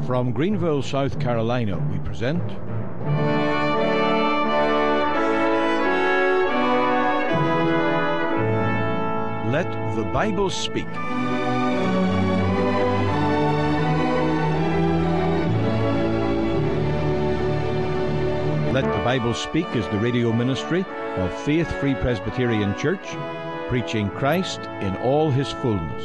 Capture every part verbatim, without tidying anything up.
From Greenville, South Carolina, we present Let the Bible Speak. Let the Bible Speak is the radio ministry of Faith Free Presbyterian Church, preaching Christ in all his fullness.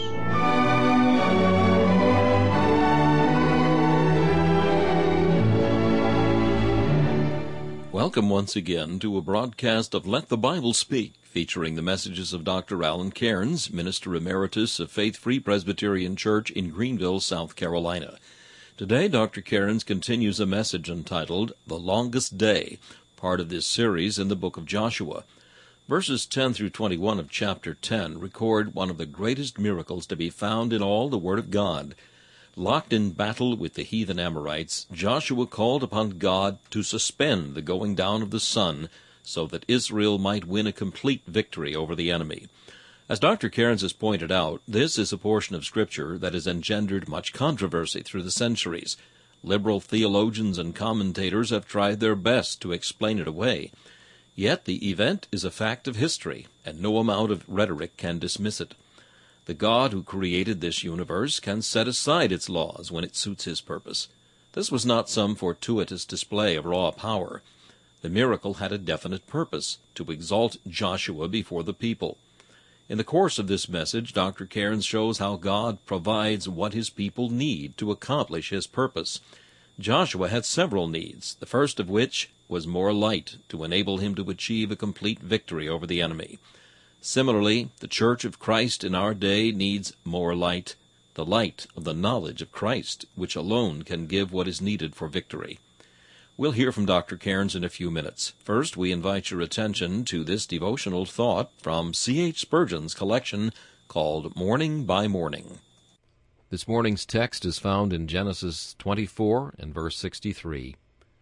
Welcome once again to a broadcast of Let the Bible Speak, featuring the messages of Doctor Alan Cairns, Minister Emeritus of Faith Free Presbyterian Church in Greenville, South Carolina. Today, Doctor Cairns continues a message entitled The Longest Day, part of this series in the book of Joshua. Verses ten through twenty-one of chapter ten record one of the greatest miracles to be found in all the Word of God. Locked in battle with the heathen Amorites, Joshua called upon God to suspend the going down of the sun so that Israel might win a complete victory over the enemy. As Doctor Cairns has pointed out, this is a portion of Scripture that has engendered much controversy through the centuries. Liberal theologians and commentators have tried their best to explain it away. Yet the event is a fact of history, and no amount of rhetoric can dismiss it. The God who created this universe can set aside its laws when it suits his purpose. This was not some fortuitous display of raw power. The miracle had a definite purpose, to exalt Joshua before the people. In the course of this message, Doctor Cairns shows how God provides what his people need to accomplish his purpose. Joshua had several needs, the first of which was more light to enable him to achieve a complete victory over the enemy. Similarly, the Church of Christ in our day needs more light, the light of the knowledge of Christ, which alone can give what is needed for victory. We'll hear from Doctor Cairns in a few minutes. First, we invite your attention to this devotional thought from C H Spurgeon's collection called Morning by Morning. This morning's text is found in Genesis twenty-four and verse sixty-three.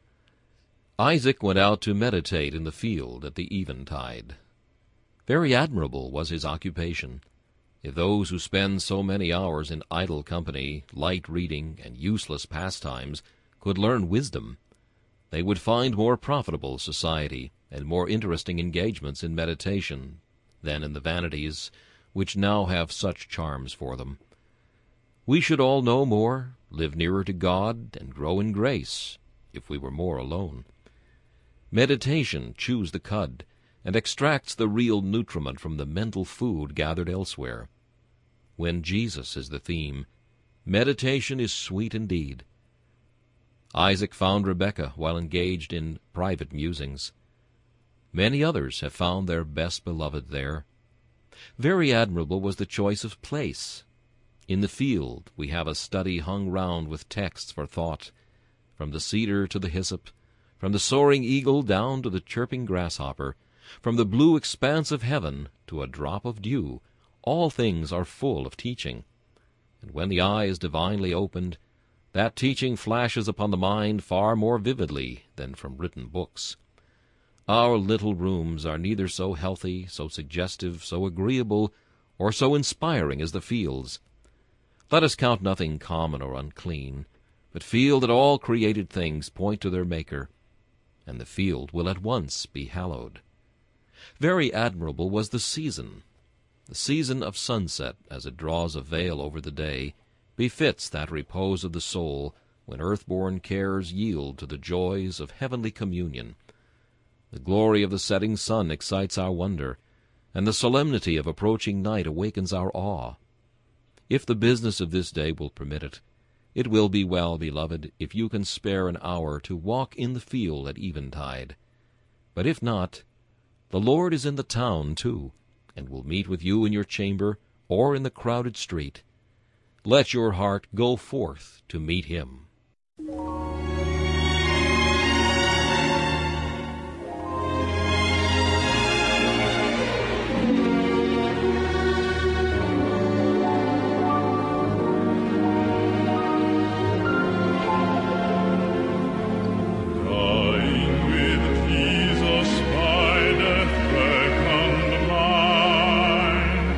Isaac went out to meditate in the field at the eventide. Very admirable was his occupation. If those who spend so many hours in idle company, light reading, and useless pastimes could learn wisdom, they would find more profitable society and more interesting engagements in meditation than in the vanities which now have such charms for them. We should all know more, live nearer to God, and grow in grace, if we were more alone. Meditation chews the cud, and extracts the real nutriment from the mental food gathered elsewhere. When Jesus is the theme, meditation is sweet indeed. Isaac found Rebekah while engaged in private musings. Many others have found their best beloved there. Very admirable was the choice of place. In the field we have a study hung round with texts for thought, from the cedar to the hyssop, from the soaring eagle down to the chirping grasshopper, from the blue expanse of heaven to a drop of dew. All things are full of teaching. And when the eye is divinely opened, that teaching flashes upon the mind far more vividly than from written books. Our little rooms are neither so healthy, so suggestive, so agreeable, or so inspiring as the fields. Let us count nothing common or unclean, but feel that all created things point to their Maker, and the field will at once be hallowed. Very admirable was the season. The season of sunset, as it draws a veil over the day, befits that repose of the soul when earth-born cares yield to the joys of heavenly communion. The glory of the setting sun excites our wonder, and the solemnity of approaching night awakens our awe. If the business of this day will permit it, it will be well, beloved, if you can spare an hour to walk in the field at eventide. But if not, the Lord is in the town, too, and will meet with you in your chamber or in the crowded street. Let your heart go forth to meet him.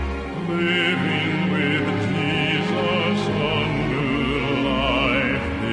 Living with Jesus, a new life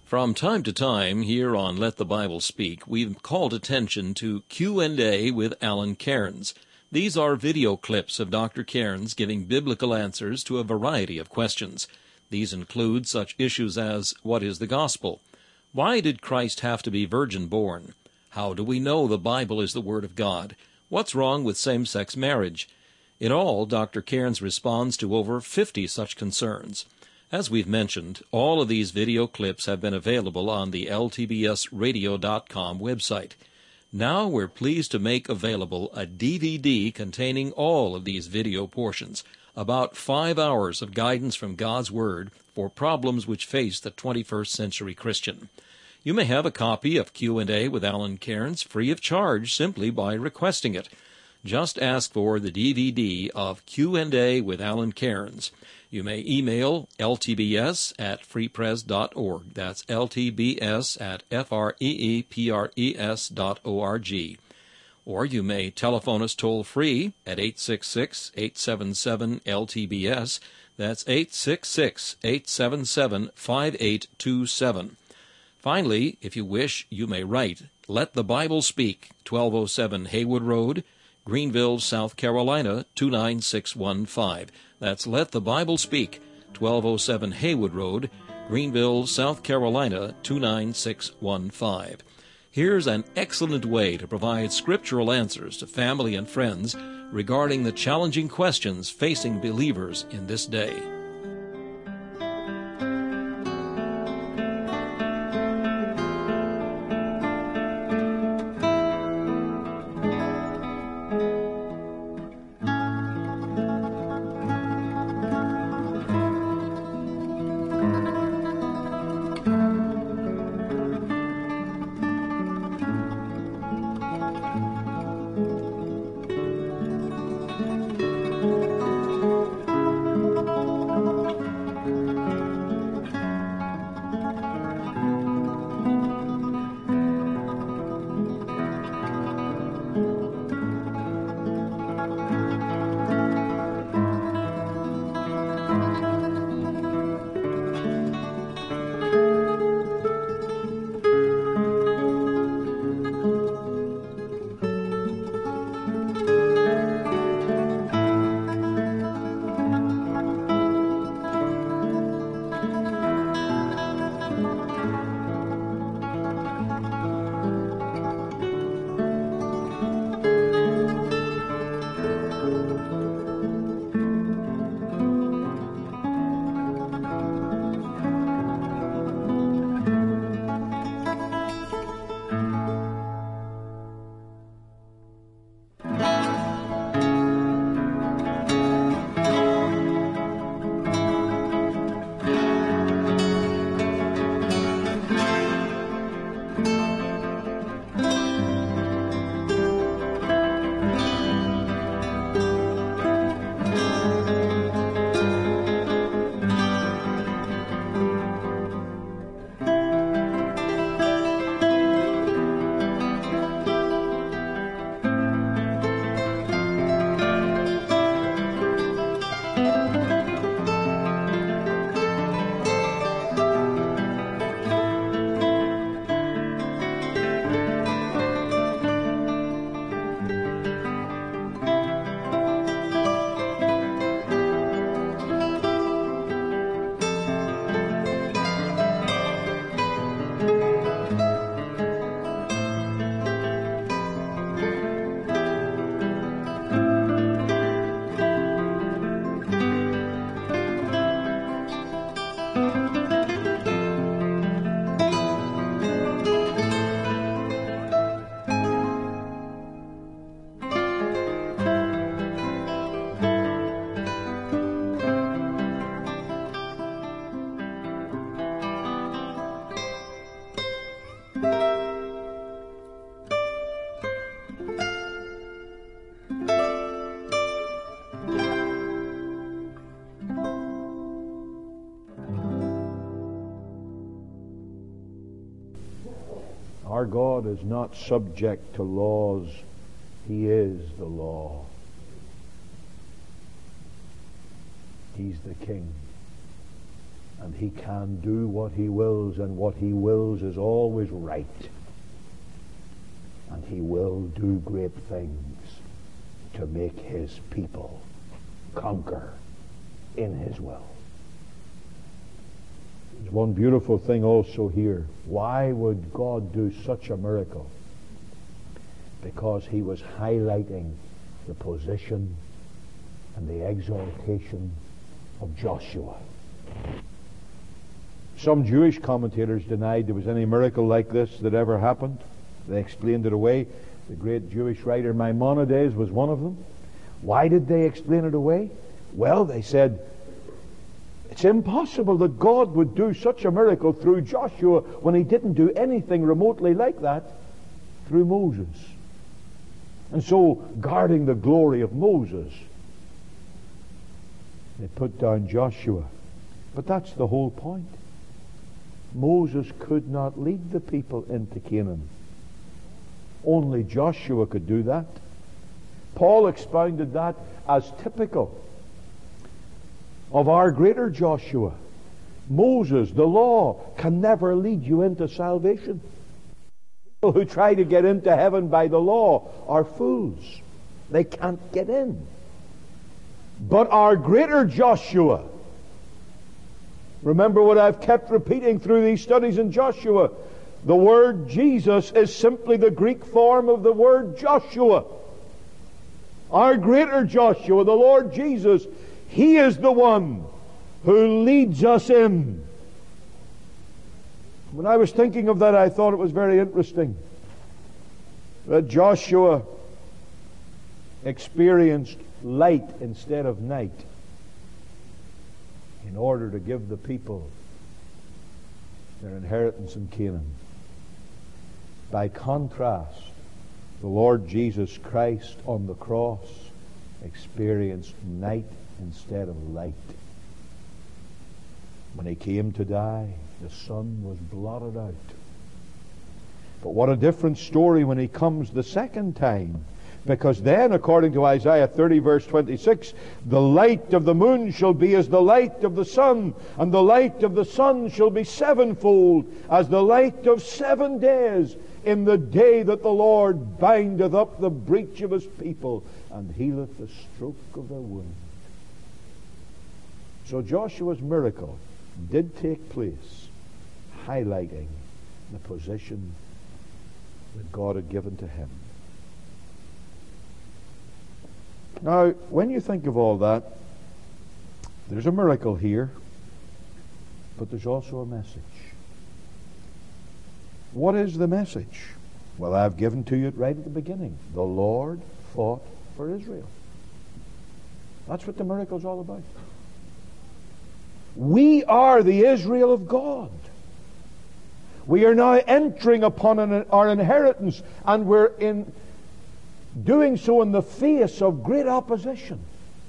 From time to time here on Let the Bible Speak, we've called attention to Q and A with Alan Cairns. These are video clips of Doctor Cairns giving biblical answers to a variety of questions. These include such issues as, what is the gospel? Why did Christ have to be virgin-born? How do we know the Bible is the Word of God? What's wrong with same-sex marriage? In all, Doctor Cairns responds to over fifty such concerns. As we've mentioned, all of these video clips have been available on the L T B S radio dot com website. Now we're pleased to make available a D V D containing all of these video portions, about five hours of guidance from God's Word for problems which face the twenty-first century Christian. You may have a copy of Q and A with Alan Cairns free of charge simply by requesting it. Just ask for the D V D of Q and A with Alan Cairns. You may email L T B S at free pres dot org. That's L T B S at F R E E P R E S dot O R G. Or you may telephone us toll-free at eight six six, eight seven seven, L T B S. That's eight six six, eight seven seven, five eight two seven. Finally, if you wish, you may write Let the Bible Speak, twelve oh seven Haywood Road, Greenville, South Carolina, two nine six one five. That's Let the Bible Speak, twelve oh seven Haywood Road, Greenville, South Carolina, two nine six one five. Here's an excellent way to provide scriptural answers to family and friends regarding the challenging questions facing believers in this day. Our God is not subject to laws. He is the law. He's the King. And he can do what he wills, and what he wills is always right. And he will do great things to make his people conquer in his will. There's one beautiful thing also here. Why would God do such a miracle? Because he was highlighting the position and the exaltation of Joshua. Some Jewish commentators denied there was any miracle like this that ever happened. They explained it away. The great Jewish writer Maimonides was one of them. Why did they explain it away? Well, they said, it's impossible that God would do such a miracle through Joshua when he didn't do anything remotely like that through Moses. And so, guarding the glory of Moses, they put down Joshua. But that's the whole point. Moses could not lead the people into Canaan. Only Joshua could do that. Paul expounded that as typical of our greater Joshua. Moses, the law, can never lead you into salvation. People who try to get into heaven by the law are fools. They can't get in. But our greater Joshua, remember what I've kept repeating through these studies in Joshua, the word Jesus is simply the Greek form of the word Joshua. Our greater Joshua, the Lord Jesus, he is the one who leads us in. When I was thinking of that, I thought it was very interesting that Joshua experienced light instead of night in order to give the people their inheritance in Canaan. By contrast, the Lord Jesus Christ on the cross experienced night instead of light. When he came to die, the sun was blotted out. But what a different story when he comes the second time. Because then, according to Isaiah thirty, verse twenty-six, the light of the moon shall be as the light of the sun, and the light of the sun shall be sevenfold, as the light of seven days, in the day that the Lord bindeth up the breach of his people, and healeth the stroke of their wound. So Joshua's miracle did take place, highlighting the position that God had given to him. Now, when you think of all that, there's a miracle here, but there's also a message. What is the message? Well, I've given to you it right at the beginning. The Lord fought for Israel. That's what the miracle's all about. We are the Israel of God. We are now entering upon an, our inheritance, and we're in doing so in the face of great opposition.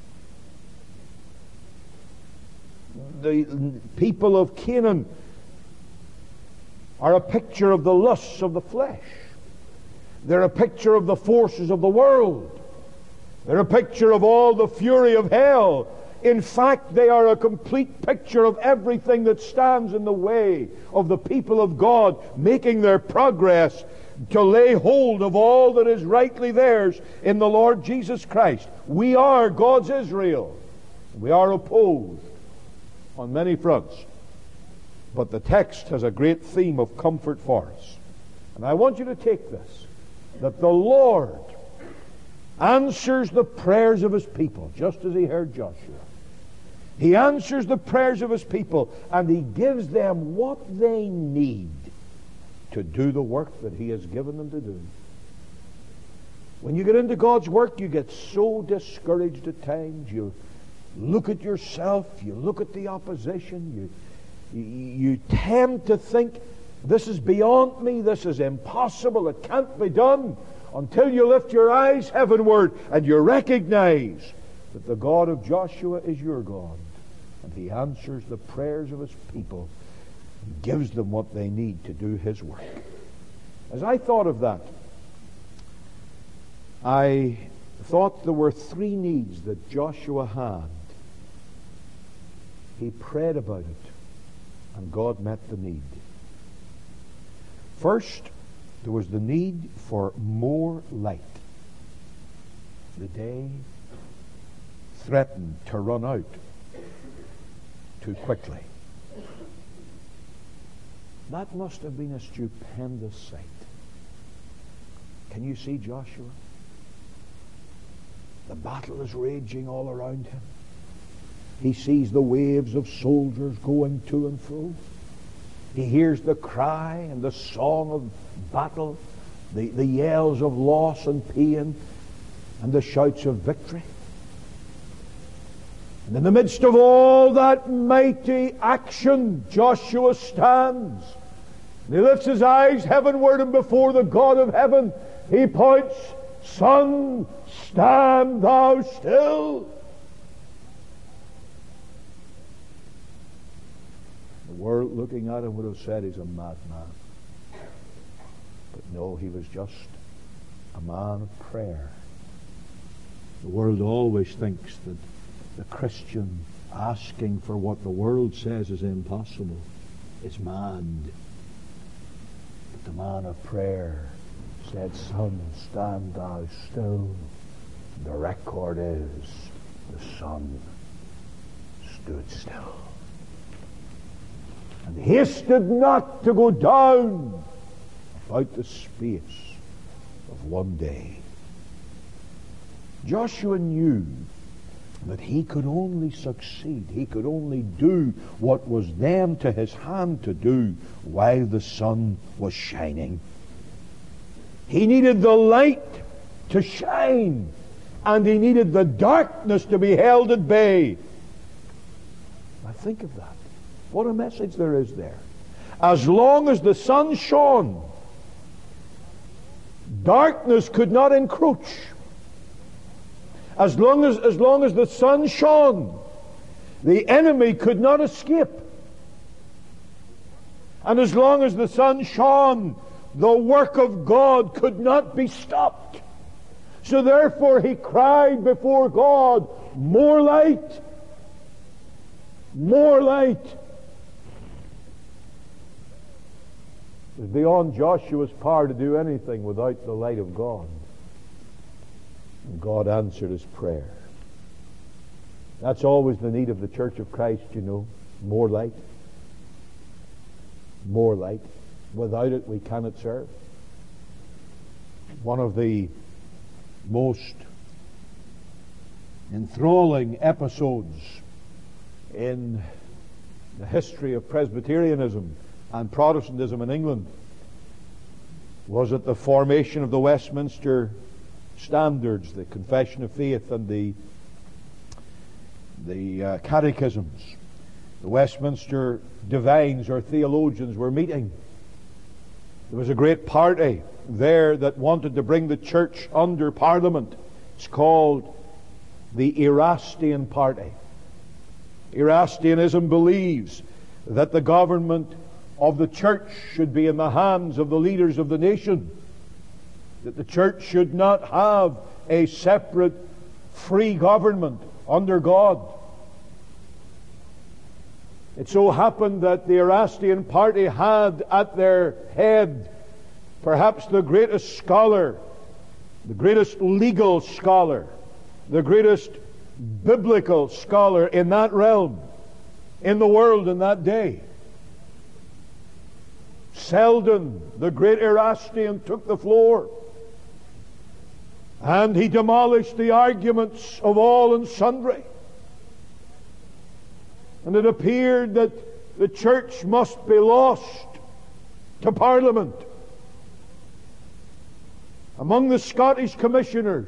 The people of Canaan are a picture of the lusts of the flesh. They're a picture of the forces of the world. They're a picture of all the fury of hell. In fact, they are a complete picture of everything that stands in the way of the people of God making their progress to lay hold of all that is rightly theirs in the Lord Jesus Christ. We are God's Israel. We are opposed on many fronts. But the text has a great theme of comfort for us. And I want you to take this, that the Lord answers the prayers of his people, just as he heard Joshua. He answers the prayers of his people, and he gives them what they need to do the work that he has given them to do. When you get into God's work, you get so discouraged at times. You look at yourself, you look at the opposition, you, you, you tend to think, this is beyond me, this is impossible, it can't be done, until you lift your eyes heavenward and you recognize that the God of Joshua is your God, and he answers the prayers of his people and gives them what they need to do his work. As I thought of that, I thought there were three needs that Joshua had. He prayed about it. And God met the need. First, there was the need for more light. The day threatened to run out too quickly. That must have been a stupendous sight. Can you see Joshua? The battle is raging all around him. He sees the waves of soldiers going to and fro. He hears the cry and the song of battle, the, the yells of loss and pain, and the shouts of victory. And in the midst of all that mighty action, Joshua stands. And he lifts his eyes heavenward, and before the God of heaven he points, "Sun, stand thou still." The world looking at him would have said he's a madman. But no, he was just a man of prayer. The world always thinks that the Christian asking for what the world says is impossible is mad. But the man of prayer said, "Sun, stand thou still." The record is the sun stood still and hasted not to go down about the space of one day. Joshua knew that he could only succeed, he could only do what was then to his hand to do while the sun was shining. He needed the light to shine, and he needed the darkness to be held at bay. Now think of that. What a message there is there. As long as the sun shone, darkness could not encroach. As long as, as long as the sun shone, the enemy could not escape. And as long as the sun shone, the work of God could not be stopped. So therefore he cried before God, "More light! More light!" It was beyond Joshua's power to do anything without the light of God. And God answered his prayer. That's always the need of the Church of Christ, you know. More light. More light. Without it we cannot serve. One of the most enthralling episodes in the history of Presbyterianism and Protestantism in England was at the formation of the Westminster Standards, the Confession of Faith and the the uh, catechisms. The Westminster divines or theologians were meeting. There was a great party there that wanted to bring the church under Parliament. It's called the Erastian Party. Erastianism believes that the government of the church should be in the hands of the leaders of the nation. That the church should not have a separate free government under God. It so happened that the Erastian Party had at their head perhaps the greatest scholar, the greatest legal scholar, the greatest biblical scholar in that realm, in the world in that day. Selden, the great Erastian, took the floor, and he demolished the arguments of all and sundry. And it appeared that the church must be lost to Parliament. Among the Scottish commissioners,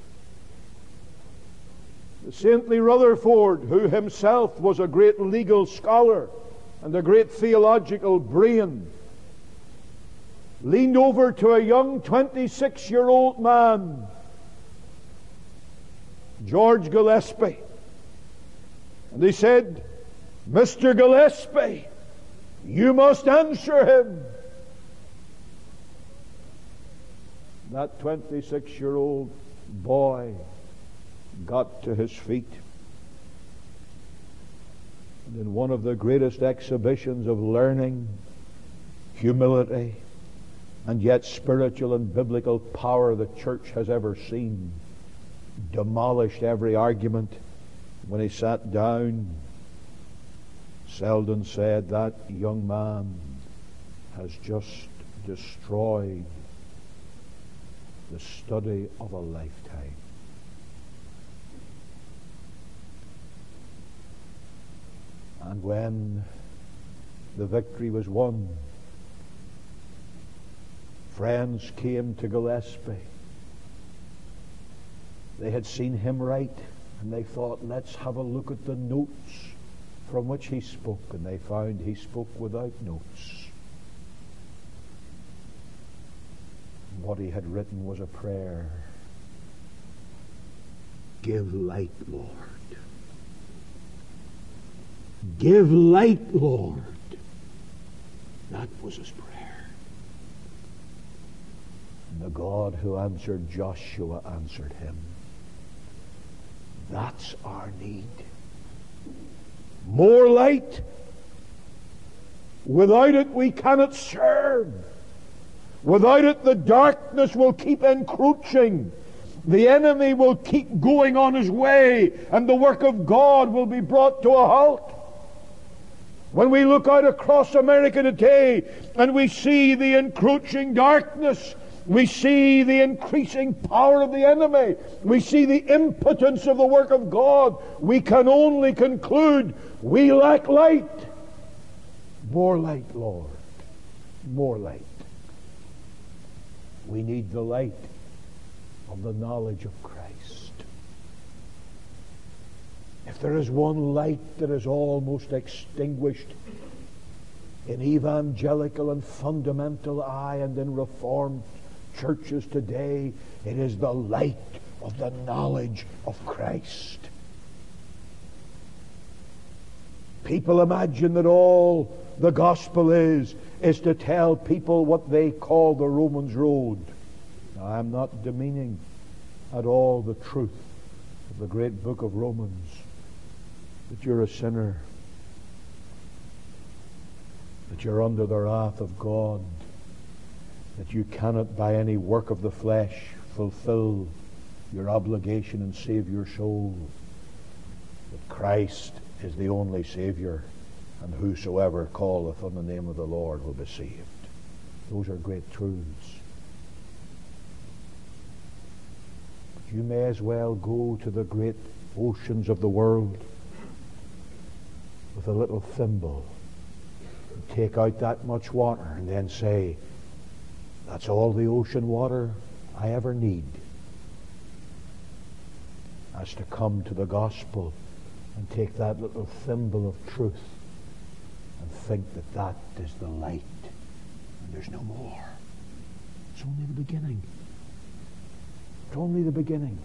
the saintly Rutherford, who himself was a great legal scholar and a great theological brain, leaned over to a young twenty-six-year-old man, George Gillespie, and he said, "Mister Gillespie, you must answer him." That twenty-six-year-old boy got to his feet. in one of the greatest exhibitions of learning, humility, and yet spiritual and biblical power the church has ever seen, demolished every argument. When he sat down, Selden said, "That young man has just destroyed the study of a lifetime." And when the victory was won, friends came to Gillespie. They had seen him write, and they thought, let's have a look at the notes from which he spoke. And they found he spoke without notes. What he had written was a prayer. Give light, Lord. Give light, Lord. That was his prayer. And the God who answered Joshua answered him. That's our need. More light. Without it we cannot serve. Without it the darkness will keep encroaching. The enemy will keep going on his way, and the work of God will be brought to a halt. When we look out across America today and we see the encroaching darkness, we see the increasing power of the enemy, we see the impotence of the work of God, we can only conclude we lack light. More light, Lord. More light. We need the light of the knowledge of Christ. If there is one light that is almost extinguished in evangelical and fundamental eye and in Reformed churches today, it is the light of the knowledge of Christ. People imagine that all the gospel is is to tell people what they call the Romans road. Now, I'm not demeaning at all the truth of the great book of Romans, that you're a sinner, that you're under the wrath of God, that you cannot by any work of the flesh fulfill your obligation and save your soul, that Christ is the only Savior, and whosoever calleth on the name of the Lord will be saved. Those are great truths. But you may as well go to the great oceans of the world with a little thimble and take out that much water and then say, that's all the ocean water I ever need, as to come to the gospel and take that little thimble of truth and think that that is the light and there's no more. It's only the beginning. It's only the beginning.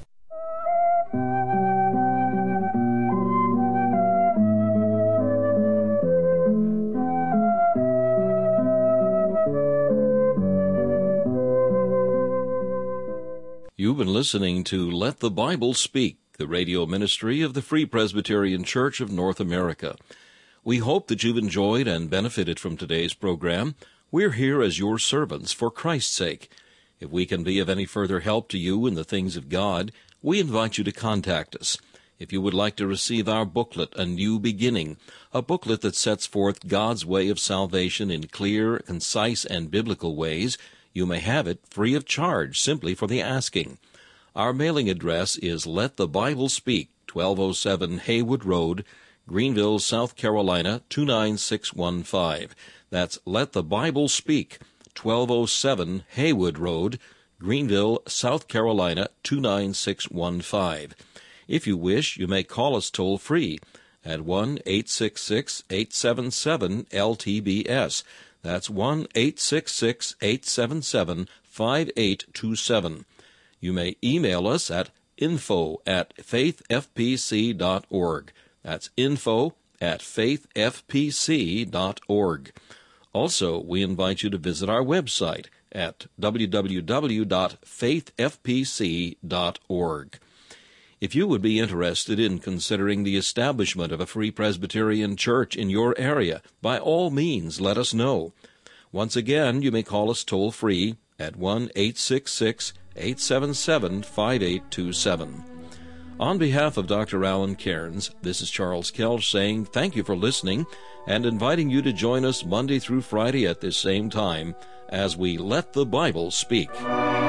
You've been listening to Let the Bible Speak, the radio ministry of the Free Presbyterian Church of North America. We hope that you've enjoyed and benefited from today's program. We're here as your servants for Christ's sake. If we can be of any further help to you in the things of God, we invite you to contact us. If you would like to receive our booklet, A New Beginning, a booklet that sets forth God's way of salvation in clear, concise, and biblical ways, you may have it free of charge simply for the asking. Our mailing address is Let the Bible Speak, twelve oh seven Haywood Road, Greenville, South Carolina, two nine six one five. That's Let the Bible Speak, twelve oh seven Haywood Road, Greenville, South Carolina, two nine six one five. If you wish, you may call us toll-free at one eight six six, eight seven seven, L T B S. That's one eight six six, eight seven seven, five eight two seven. You may email us at info at faith f p c dot org. That's info at faith f p c dot org. Also, we invite you to visit our website at w w w dot faith f p c dot org. If you would be interested in considering the establishment of a Free Presbyterian Church in your area, by all means let us know. Once again, you may call us toll-free at one eight six six, eight seven seven, five eight two seven. On behalf of Doctor Alan Cairns, this is Charles Kelch saying thank you for listening and inviting you to join us Monday through Friday at this same time as we Let the Bible Speak.